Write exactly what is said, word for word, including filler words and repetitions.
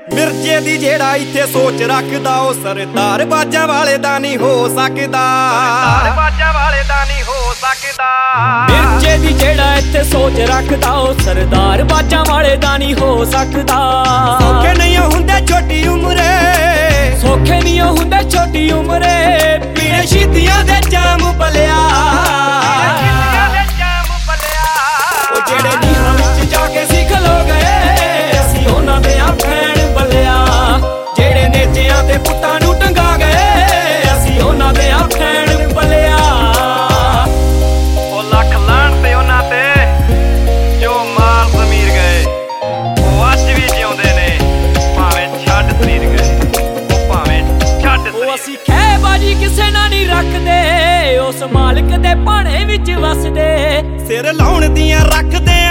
ਮਿਰਜੇ ਦੀ ਜਿਹੜਾ ਇੱਥੇ ਸੋਚ ਰੱਖਦਾ ਉਹ ਸਰਦਾਰ ਬਾਜਾਂ ਵਾਲੇ ਦਾ ਨਹੀਂ ਹੋ ਸਕਦਾ। ਸਰਦਾਰ ਬਾਜਾਂ ਵਾਲੇ ਦਾ ਨਹੀਂ ਹੋ ਸਕਦਾ। ਮਿਰਜੇ ਦੀ ਜਿਹੜਾ ਇੱਥੇ ਸੋਚ ਰੱਖਦਾ ਉਹ ਸਰਦਾਰ ਬਾਜਾਂ ਵਾਲੇ ਦਾ ਨਹੀਂ ਹੋ ਸਕਦਾ। ਸੌਖੇ ਨਹੀਂ ਹੁੰਦੇ ਛੋਟੀ ਉਮਰੇ, ਸੌਖੇ ਨਹੀਂ ਹੁੰਦੇ ਛੋਟੀ ਉਮਰੇ, ਪੀਣੇ ਸ਼ੀਦੀਆਂ ਦੇ ਜਾਮ ਬਲਿਆ। ਉਹ ਜਿਹੜੇ ਨੀਹਾਂ ਵਿੱਚ ਜਾ ਕੇ ਸਿੱਖ ਲੋ ਗਏ ਅਸੀਂ ਉਹਨਾਂ ਦੇ ਆ ਭੈਣ ਬਲਿਆ। ਜਿਹੜੇ ਨੇਜਿਆਂ ਤੇ ਪੁੱਤਾਂ ਨੂੰ ਟੰਗਾ ਗਏ ਅਸੀਂ ਉਹਨਾਂ ਦੇ ਆ ਭੈਣ ਬਲਿਆ। ਉਹ ਲੱਖ ਲਾਣ ਤੇ ਉਹਨਾਂ ਤੇ ਜੋ ਮਾਰ ਜ਼ਮੀਰ ਗਏ, ਉਹ ਅੱਜ ਵੀ ਜਿਉਂਦੇ ਨੇ ਭਾਵੇਂ ਛੱਡ ਸਰੀਰ ਗਏ, ਉਹ ਭਾਵੇਂ ਛੱਡ ਸਰੀਰ। ਉਹ ਅਸੀਂ ਖਹਿਬਾਜੀ ਕਿਸੇ ਨਾਲ ਨਹੀਂ ਰੱਖਦੇ, ਉਸ ਮਾਲਕ ਦੇ ਭਾਣੇ ਵਿੱਚ ਵਸਦੇ। ਸਿਰ ਲਾਉਣ ਦੀਆਂ ਰੱਖਦੇ